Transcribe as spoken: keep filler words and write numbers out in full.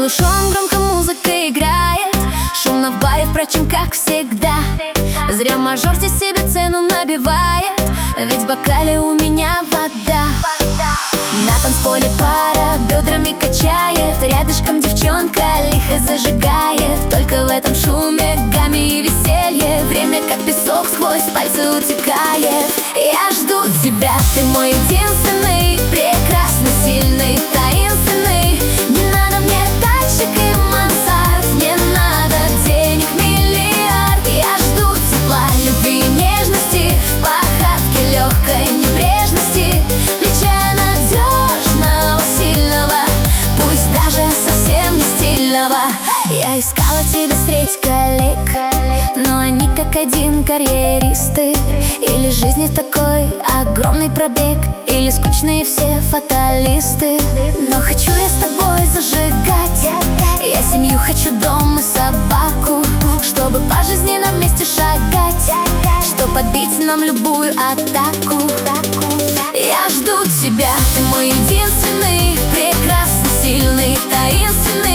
Приглушен, громко музыка играет, шумно в баре, впрочем, как всегда. Зря мажор здесь себе цену набивает, ведь в бокале у меня вода. На танцполе пара бедрами качает, рядышком девчонка лихо зажигает. Только в этом шуме, гамме и веселье время как песок сквозь пальцы утекает. Я жду тебя, ты мой единственный, прекрасный, сильный, таинственный. Не надо мне тачек и мансард, не надо денег миллиард. Я жду тепла, любви и нежности, походки легкой небрежности, плеча надежного, сильного, пусть даже совсем не стильного. Я искала тебя средь коллег, но они как один карьеристы. Или жизни такой огромный пробег, или скучные все фаталисты. Но хочу я с тобой зажигать, я семью хочу, дом и собаку, чтобы по жизни нам вместе шагать, чтоб отбить нам любую атаку. Я жду тебя, ты мой единственный, прекрасный, сильный, таинственный.